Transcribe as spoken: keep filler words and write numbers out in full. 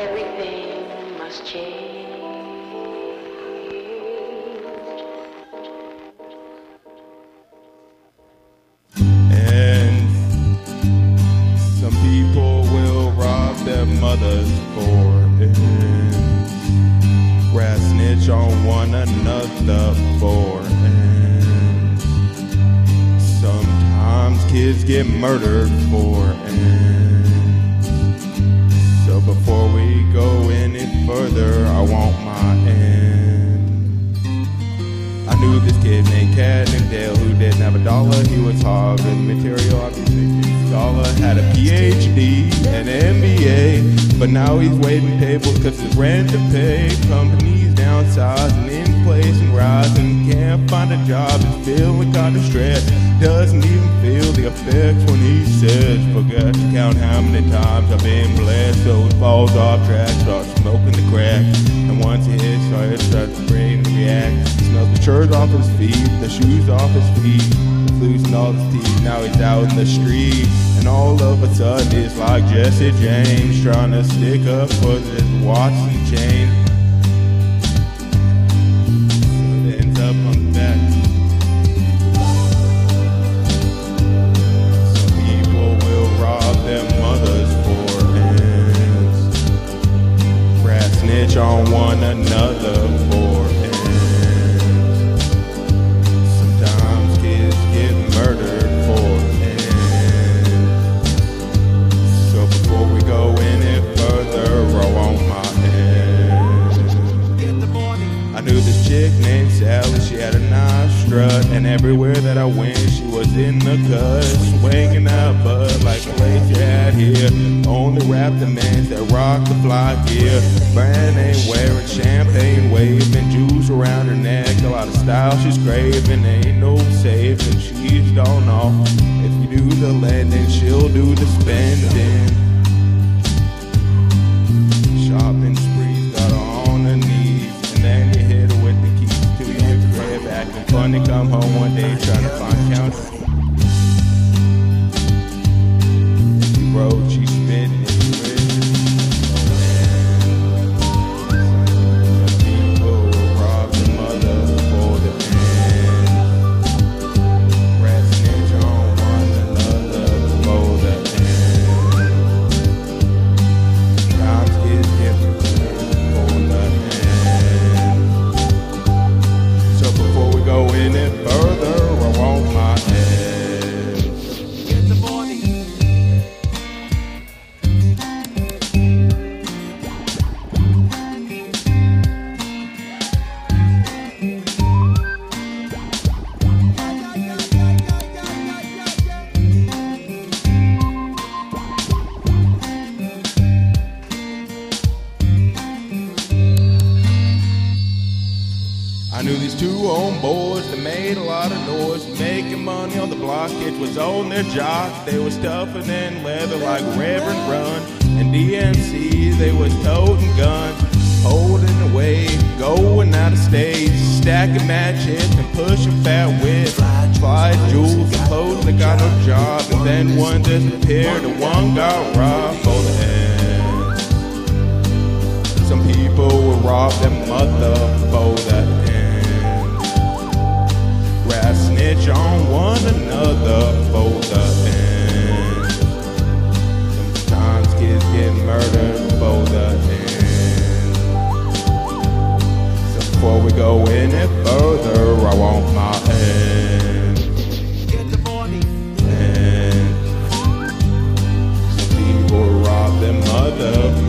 everything must change. And some people will rob their mothers for ends, grass snitch on one another for ends. Sometimes kids get murdered for ends. So before we go any further, I want my end. I knew this kid named Cat named Dale who didn't have a dollar. He was Harvard material, obviously his scholar. Had a P H D and an M B A, but now he's waiting tables cause his rent to pay. Companies downsizing, inflation rising, can't find a job and feeling kinda stressed. Doesn't even feel the effects when he says, forget to count how many times I've been blessed. So he falls off track, starts smoking the crack, and once he hits, so it starts to brain react. He smells the shirt off his feet, the shoes off his feet, he's losing all his teeth, now he's out in the street. And all of a sudden it's like Jesse James trying to stick up for his watch and chain. So it ends up on the back. Their mothers for ends, grass snitch on one another for ends. Sometimes kids get murdered for ends. So before we go any further, I want my end. In the morning, I knew this chick named Sally. She had a nice strut, and everywhere that I went, she was in the cut, swinging that butt like a place you had here. Only rap the men that rock the fly gear. Brand name wearing, champagne waving, jewels around her neck. A lot of style she's craving, ain't no saving. She's don't know if you do the lending, she'll do the spending. Shopping sprees, got her on her knees, and then you hit her with the keys to your crib. Acting funny, come home one day trying to find counter. Road, she spitting it rich. Some people will rob the mother for the ends, grass snitch on one another for the ends. Sometimes kids get murdered for the ends. So before we go any further, I want my end. In the morning. I knew these two homeboys that made a lot of noise, making money on the block. It was on their jocks. They was tougher than leather like Reverend Run. And D M C, they was toting guns, holding away, going out of stage, stacking matches and pushing fat whips. Fly jewels and clothes that got no job, and then one disappeared and one got robbed for the end. Some people will rob their mother for the end. Grass snitch on one another for the end. Sometimes kids get murdered for the end. So before we go any further, I want my end. In the morning. And some people rob their mother